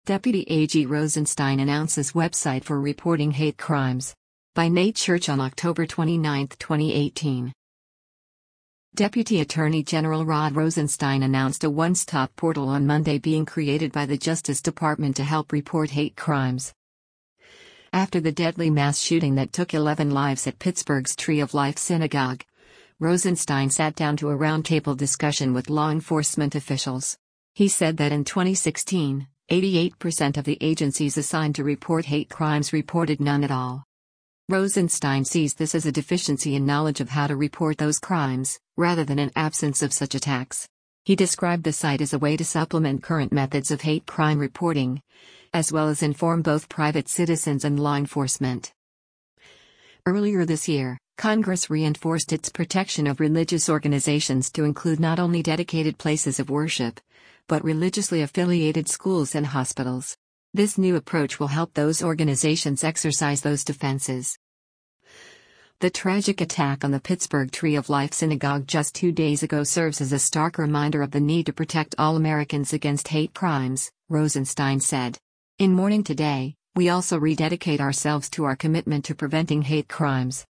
Deputy AG Rosenstein announces website for reporting hate crimes. By Nate Church on October 29, 2018. Deputy Attorney General Rod Rosenstein announced a one-stop portal on Monday being created by the Justice Department to help report hate crimes. After the deadly mass shooting that took 11 lives at Pittsburgh's Tree of Life Synagogue, Rosenstein sat down to a roundtable discussion with law enforcement officials. He said that in 2016, 88% of the agencies assigned to report hate crimes reported none at all. Rosenstein sees this as a deficiency in knowledge of how to report those crimes, rather than an absence of such attacks. He described the site as a way to supplement current methods of hate crime reporting, as well as inform both private citizens and law enforcement. Earlier this year, Congress reinforced its protection of religious organizations to include not only dedicated places of worship, but religiously affiliated schools and hospitals. This new approach will help those organizations exercise those defenses. The tragic attack on the Pittsburgh Tree of Life Synagogue just 2 days ago serves as a stark reminder of the need to protect all Americans against hate crimes, Rosenstein said. In mourning today, we also rededicate ourselves to our commitment to preventing hate crimes.